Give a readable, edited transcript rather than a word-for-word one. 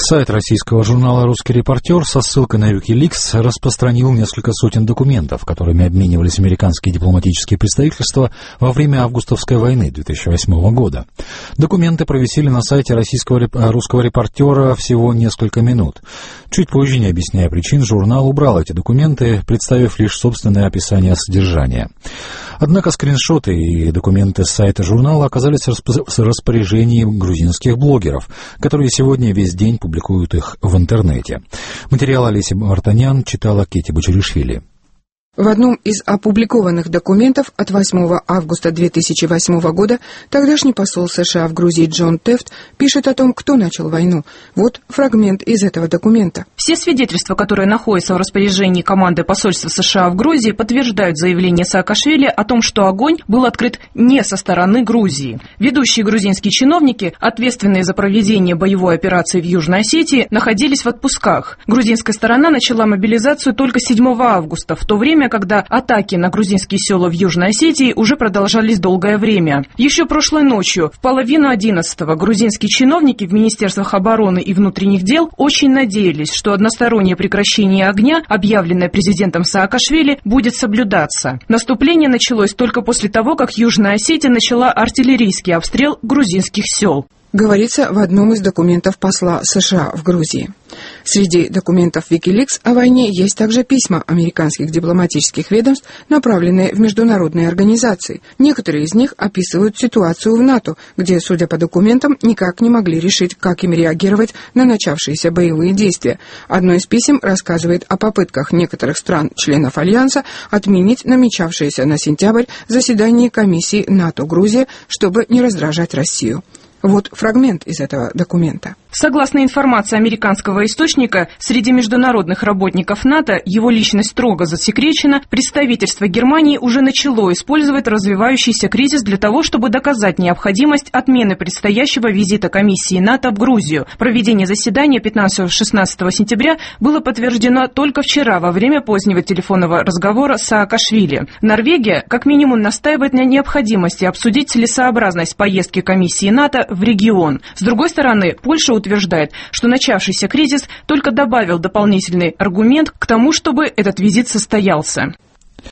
Сайт российского журнала «Русский репортер» со ссылкой на Wikileaks распространил несколько сотен документов, которыми обменивались американские дипломатические представительства во время августовской войны 2008 года. Документы провисели на сайте русского репортера всего несколько минут. Чуть позже, не объясняя причин, журнал убрал эти документы, представив лишь собственное описание содержания. Однако скриншоты и документы с сайта журнала оказались в распоряжении грузинских блогеров, которые сегодня весь день публикуют их в интернете. Материал Олеси Мартанян читала Кетти Бочеришвили. В одном из опубликованных документов от 8 августа 2008 года тогдашний посол США в Грузии Джон Тефт пишет о том, кто начал войну. Вот фрагмент из этого документа. Все свидетельства, которые находятся в распоряжении команды посольства США в Грузии, подтверждают заявление Саакашвили о том, что огонь был открыт не со стороны Грузии. Ведущие грузинские чиновники, ответственные за проведение боевой операции в Южной Осетии, находились в отпусках. Грузинская сторона начала мобилизацию только 7 августа, в то время, когда атаки на грузинские села в Южной Осетии уже продолжались долгое время. Еще прошлой ночью, в 10:30, грузинские чиновники в Министерствах обороны и внутренних дел очень надеялись, что одностороннее прекращение огня, объявленное президентом Саакашвили, будет соблюдаться. Наступление началось только после того, как Южная Осетия начала артиллерийский обстрел грузинских сел. Говорится в одном из документов посла США в Грузии. Среди документов Wikileaks о войне есть также письма американских дипломатических ведомств, направленные в международные организации. Некоторые из них описывают ситуацию в НАТО, где, судя по документам, никак не могли решить, как им реагировать на начавшиеся боевые действия. Одно из писем рассказывает о попытках некоторых стран-членов Альянса отменить намечавшееся на сентябрь заседание комиссии НАТО-Грузия, чтобы не раздражать Россию. Вот фрагмент из этого документа. Согласно информации американского источника, среди международных работников НАТО его личность строго засекречена. Представительство Германии уже начало использовать развивающийся кризис для того, чтобы доказать необходимость отмены предстоящего визита комиссии НАТО в Грузию. Проведение заседания 15-16 сентября было подтверждено только вчера во время позднего телефонного разговора с Саакашвили. Норвегия как минимум настаивает на необходимости обсудить целесообразность поездки комиссии НАТО в регион. С другой стороны, Польша утверждает, что начавшийся кризис только добавил дополнительный аргумент к тому, чтобы этот визит состоялся.